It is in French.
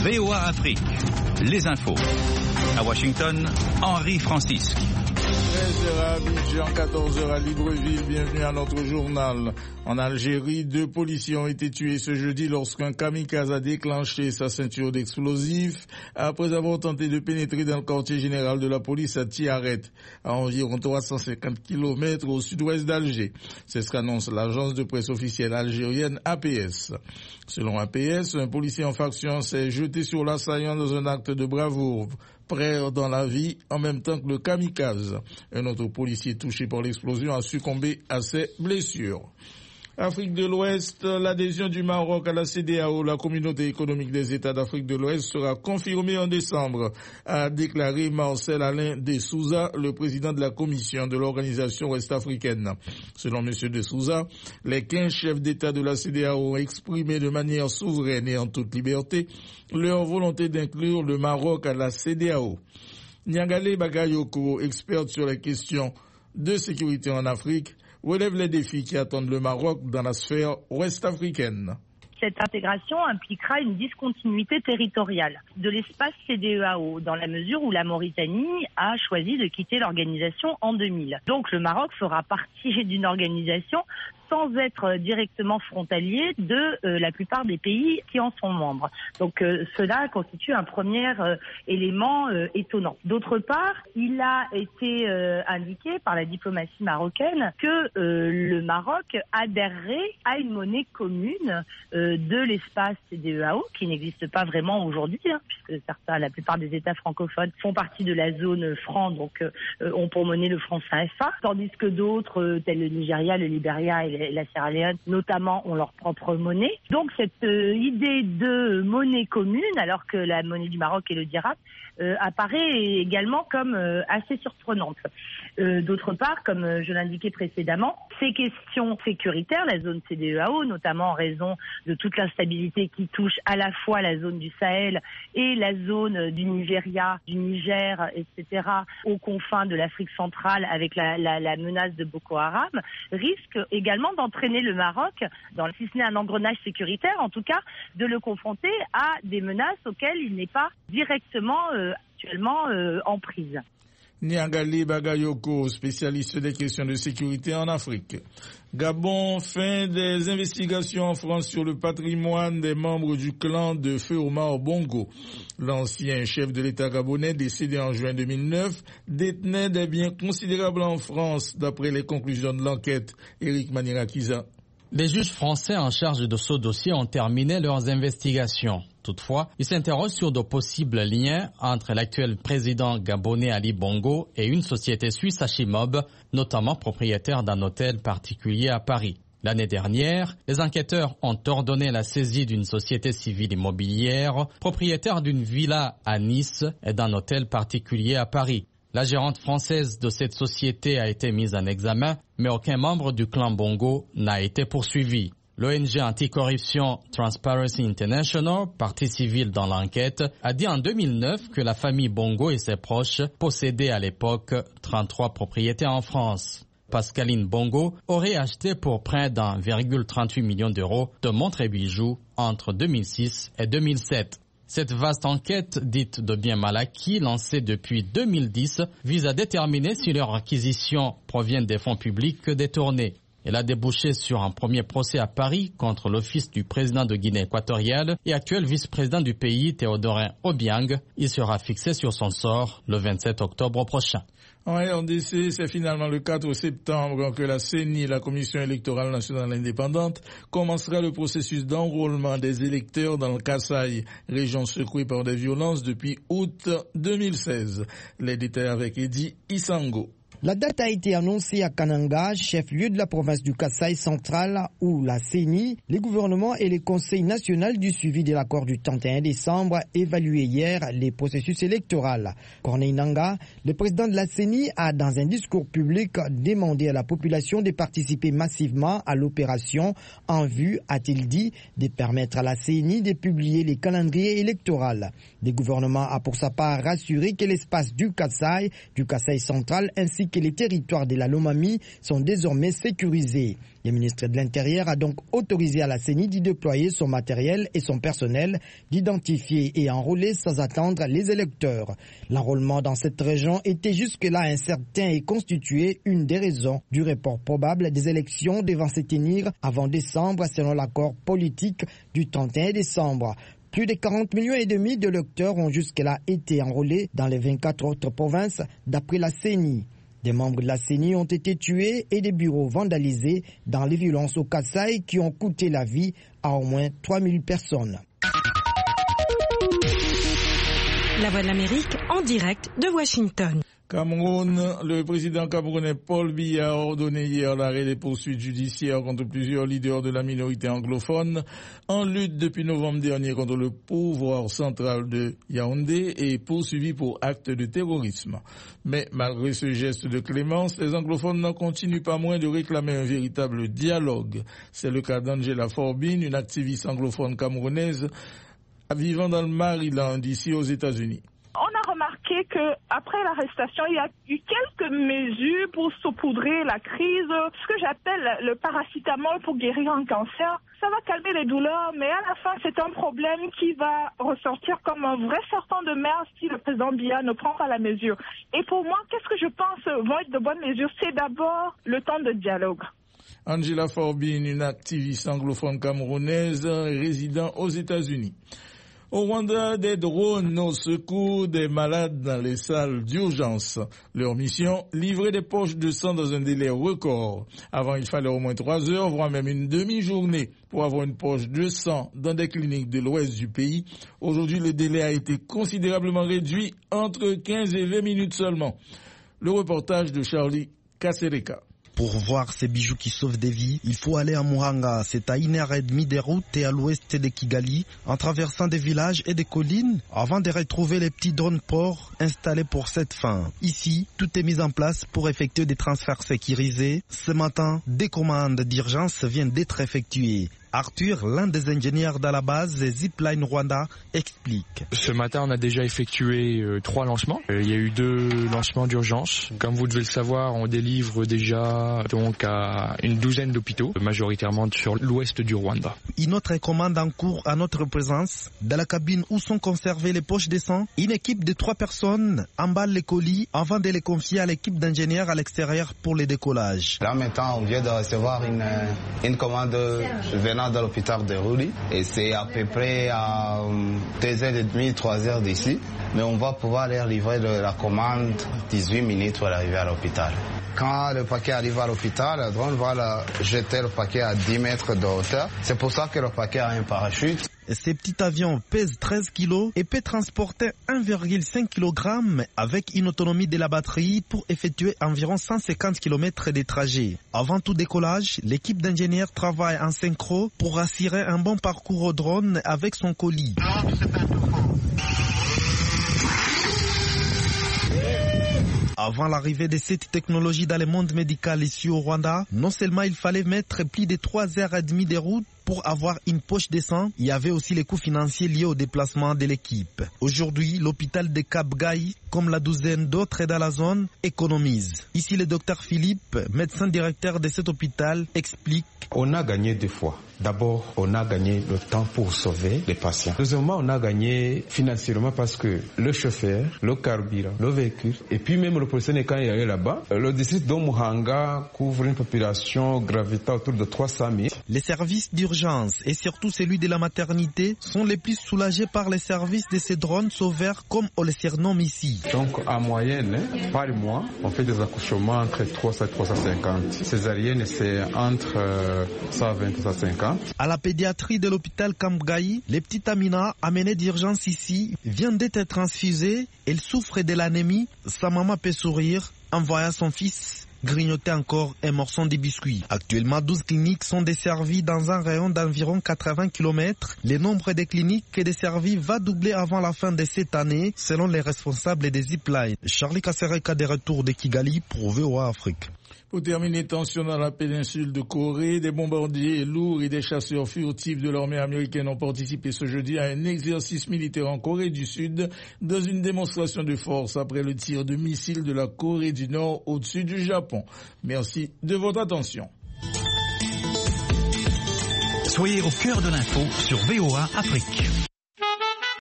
VOA Afrique, les infos. À Washington, Henri Francisque. 13h à Abidjan, 14h à Libreville, bienvenue à notre journal. En Algérie, 2 policiers ont été tués ce jeudi lorsqu'un kamikaze a déclenché sa ceinture d'explosifs après avoir tenté de pénétrer dans le quartier général de la police à Tiaret, à environ 350 km au sud-ouest d'Alger. C'est ce qu'annonce l'agence de presse officielle algérienne APS. Selon APS, un policier en faction s'est jeté sur l'assaillant dans un acte de bravoure, perdant la vie en même temps que le kamikaze. Un autre policier touché par l'explosion a succombé à ses blessures. Afrique de l'Ouest, l'adhésion du Maroc à la CEDEAO, la communauté économique des États d'Afrique de l'Ouest, sera confirmée en décembre, a déclaré Marcel Alain de Souza, le président de la commission de l'organisation ouest-africaine. Selon M. de Souza, les 15 chefs d'État de la CEDEAO ont exprimé de manière souveraine et en toute liberté leur volonté d'inclure le Maroc à la CEDEAO. Nyangale Bagayoko, experte sur les questions de sécurité en Afrique, relève les défis qui attendent le Maroc dans la sphère ouest-africaine. Cette intégration impliquera une discontinuité territoriale de l'espace CEDEAO, dans la mesure où la Mauritanie a choisi de quitter l'organisation en 2000. Donc le Maroc fera partie d'une organisation sans être directement frontalier de la plupart des pays qui en sont membres. Donc cela constitue un premier élément étonnant. D'autre part, il a été indiqué par la diplomatie marocaine que le Maroc adhérerait à une monnaie commune de l'espace CEDEAO, qui n'existe pas vraiment aujourd'hui, puisque la plupart des États francophones font partie de la zone franc, donc ont pour monnaie le franc CFA, tandis que d'autres, tels le Nigeria, le Libéria et la Sierra Leone, notamment, ont leur propre monnaie. Donc cette idée de monnaie commune, alors que la monnaie du Maroc est le dirham, apparaît également comme assez surprenante. D'autre part, comme je l'indiquais précédemment, ces questions sécuritaires, la zone CEDEAO, notamment en raison de toute l'instabilité qui touche à la fois la zone du Sahel et la zone du Nigeria, du Niger, etc., aux confins de l'Afrique centrale avec la menace de Boko Haram, risque également d'entraîner le Maroc, si ce n'est un engrenage sécuritaire, en tout cas, de le confronter à des menaces auxquelles il n'est pas directement actuellement en prise. Nyangale Bagayoko, spécialiste des questions de sécurité en Afrique. Gabon, fin des investigations en France sur le patrimoine des membres du clan de Feu Omar Bongo. L'ancien chef de l'État gabonais, décédé en juin 2009, détenait des biens considérables en France, d'après les conclusions de l'enquête. Éric Manirakiza. Les juges français en charge de ce dossier ont terminé leurs investigations. Toutefois, ils s'interrogent sur de possibles liens entre l'actuel président gabonais Ali Bongo et une société suisse Achimob, notamment propriétaire d'un hôtel particulier à Paris. L'année dernière, les enquêteurs ont ordonné la saisie d'une société civile immobilière, propriétaire d'une villa à Nice et d'un hôtel particulier à Paris. La gérante française de cette société a été mise en examen, mais aucun membre du clan Bongo n'a été poursuivi. L'ONG anticorruption Transparency International, partie civile dans l'enquête, a dit en 2009 que la famille Bongo et ses proches possédaient à l'époque 33 propriétés en France. Pascaline Bongo aurait acheté pour près d'1,38 million d'euros de montres et bijoux entre 2006 et 2007. Cette vaste enquête, dite de biens mal acquis, lancée depuis 2010, vise à déterminer si leur acquisition provient des fonds publics détournés. Elle a débouché sur un premier procès à Paris contre le fils du président de Guinée équatoriale et actuel vice-président du pays, Théodorin Obiang. Il sera fixé sur son sort le 27 octobre prochain. En RDC, c'est finalement le 4 septembre que la CENI, la Commission électorale nationale indépendante, commencera le processus d'enrôlement des électeurs dans le Kasaï, région secouée par des violences depuis août 2016. Les détails avec Eddy Isango. La date a été annoncée à Kananga, chef-lieu de la province du Kasaï central, où la CENI, les gouvernements et les conseils nationaux du suivi de l'accord du 31 décembre évaluaient hier les processus électoraux. Corneille Nangaa, le président de la CENI, a dans un discours public demandé à la population de participer massivement à l'opération en vue, a-t-il dit, de permettre à la CENI de publier les calendriers électoraux. Le gouvernement a pour sa part rassuré que l'espace du Kasaï central ainsi que les territoires de la Lomami sont désormais sécurisés. Le ministre de l'Intérieur a donc autorisé à la CENI d'y déployer son matériel et son personnel, d'identifier et enrôler sans attendre les électeurs. L'enrôlement dans cette région était jusque-là incertain et constituait une des raisons du report probable des élections devant se tenir avant décembre selon l'accord politique du 31 décembre. Plus de 40 millions et demi d'électeurs ont jusque-là été enrôlés dans les 24 autres provinces d'après la CENI. Des membres de la CENI ont été tués et des bureaux vandalisés dans les violences au Kasaï qui ont coûté la vie à au moins 3000 personnes. La Voix de l'Amérique en direct de Washington. Cameroun, le président camerounais Paul Biya a ordonné hier l'arrêt des poursuites judiciaires contre plusieurs leaders de la minorité anglophone en lutte depuis novembre dernier contre le pouvoir central de Yaoundé et poursuivis pour actes de terrorisme. Mais malgré ce geste de clémence, les anglophones n'en continuent pas moins de réclamer un véritable dialogue. C'est le cas d'Angela Forbin, une activiste anglophone camerounaise vivant dans le Maryland, ici aux États-Unis. On a remarqué qu'après l'arrestation, il y a eu quelques mesures pour saupoudrer la crise, ce que j'appelle le paracétamol pour guérir un cancer. Ça va calmer les douleurs, mais à la fin, c'est un problème qui va ressortir comme un vrai serpent de mer si le président Biya ne prend pas la mesure. Et pour moi, qu'est-ce que je pense vont être de bonnes mesures? C'est d'abord le temps de dialogue. Angela Forbin, une activiste anglophone camerounaise résidant aux États-Unis. Au Rwanda, des drones au secours des malades dans les salles d'urgence. Leur mission, livrer des poches de sang dans un délai record. Avant, il fallait au moins 3 heures, voire même une demi-journée pour avoir une poche de sang dans des cliniques de l'ouest du pays. Aujourd'hui, le délai a été considérablement réduit, entre 15 et 20 minutes seulement. Le reportage de Charlie Kasereka. Pour voir ces bijoux qui sauvent des vies, il faut aller à Muhanga. C'est à 1h30 des routes et à l'ouest de Kigali, en traversant des villages et des collines, avant de retrouver les petits drones-ports installés pour cette fin. Ici, tout est mis en place pour effectuer des transferts sécurisés. Ce matin, des commandes d'urgence viennent d'être effectuées. Arthur, l'un des ingénieurs de la base Zipline Rwanda, explique. Ce matin, on a déjà effectué 3 lancements. Il y a eu 2 lancements d'urgence. Comme vous devez le savoir, on délivre déjà donc à une douzaine d'hôpitaux, majoritairement sur l'ouest du Rwanda. Une autre commande en cours à notre présence. Dans la cabine où sont conservées les poches de sang, une équipe de 3 personnes emballe les colis avant de les confier à l'équipe d'ingénieurs à l'extérieur pour le décollage. Là maintenant, on vient de recevoir une commande venant de l'hôpital de Ruli et c'est à peu près à 2h30, 3h d'ici. Mais on va pouvoir leur livrer la commande 18 minutes pour arriver à l'hôpital. Quand le paquet arrive à l'hôpital, le drone va jeter le paquet à 10 mètres de hauteur. C'est pour ça que le paquet a un parachute. Ces petits avions pèsent 13 kg et peuvent transporter 1,5 kg avec une autonomie de la batterie pour effectuer environ 150 km de trajet. Avant tout décollage, l'équipe d'ingénieurs travaille en synchro pour assurer un bon parcours au drone avec son colis. Avant l'arrivée de cette technologie dans le monde médical ici au Rwanda, non seulement il fallait mettre plus de 3h30 de route pour avoir une poche de sang, il y avait aussi les coûts financiers liés au déplacement de l'équipe. Aujourd'hui, l'hôpital de Kabgayi, comme la douzaine d'autres dans la zone, économise. Ici, le docteur Philippe, médecin directeur de cet hôpital, explique. On a gagné 2 fois. D'abord, on a gagné le temps pour sauver les patients. Deuxièmement, on a gagné financièrement parce que le chauffeur, le carburant, le véhicule, et puis même le policier quand il est là-bas, le district d'Omuhanga couvre une population gravitant autour de 300 000. Les services d'urgence et surtout celui de la maternité sont les plus soulagés par les services de ces drones sauveurs comme on les surnomme ici. Donc en moyenne, par mois, on fait des accouchements entre 300 et 350. Césarienne, c'est entre 120 et 150. À la pédiatrie de l'hôpital Kabgayi, les petites Amina amenées d'urgence ici viennent d'être transfusées. Elle souffre de l'anémie. Sa maman peut sourire en voyant son fils grignoter encore un morceau de biscuit. Actuellement, 12 cliniques sont desservies dans un rayon d'environ 80 km. Le nombre de cliniques desservies va doubler avant la fin de cette année, selon les responsables des Zipline. Charlie Kasereka de retour de Kigali pour VOA Afrique. Pour terminer, tension dans la péninsule de Corée, des bombardiers lourds et des chasseurs furtifs de l'armée américaine ont participé ce jeudi à un exercice militaire en Corée du Sud dans une démonstration de force après le tir de missiles de la Corée du Nord au-dessus du Japon. Merci de votre attention. Soyez au cœur de l'info sur VOA Afrique.